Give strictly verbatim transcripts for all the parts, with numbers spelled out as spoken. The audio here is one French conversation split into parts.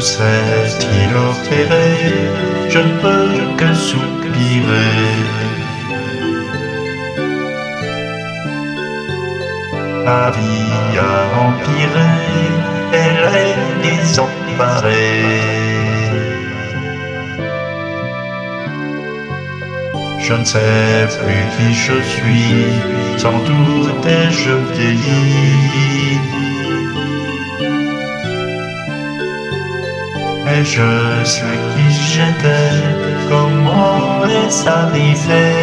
s'est-il opéré? Je ne peux que soupirer. Ma vie a empiré, elle est désemparée. Je ne sais plus qui je suis, sans doute ai-je vieilli. Mais je sais qui j'étais, comment est-ce arrivé?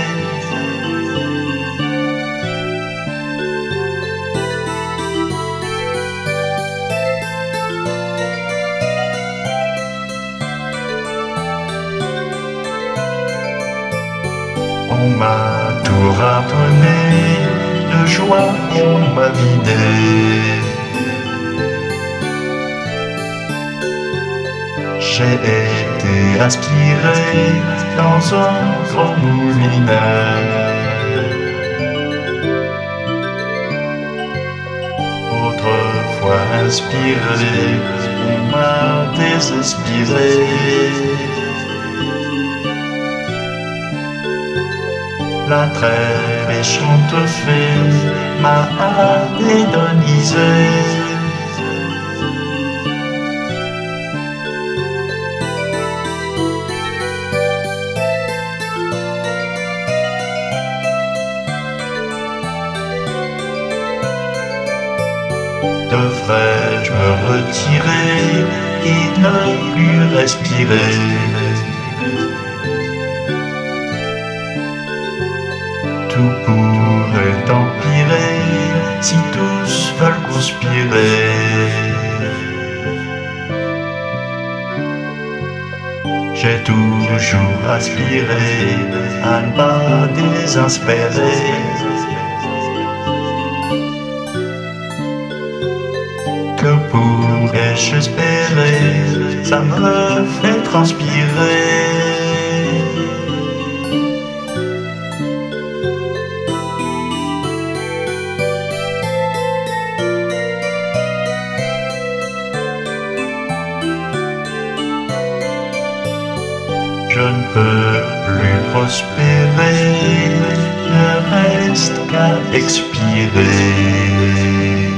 On m'a tout rappelé, de joie on m'a vidé. J'ai été aspiré dans un grand moulinet. Autrefois inspiré, on m'a désespéré. La très méchante fée m'a adénonisé. Devrais-je me retirer et ne plus respirer? Tout pourrait empirer si tous veulent conspirer. J'ai toujours aspiré à ne pas désespérer. Que pourrais-je espérer? Ça me fait transpirer. Je ne peux plus prospérer, ne reste qu'à expirer.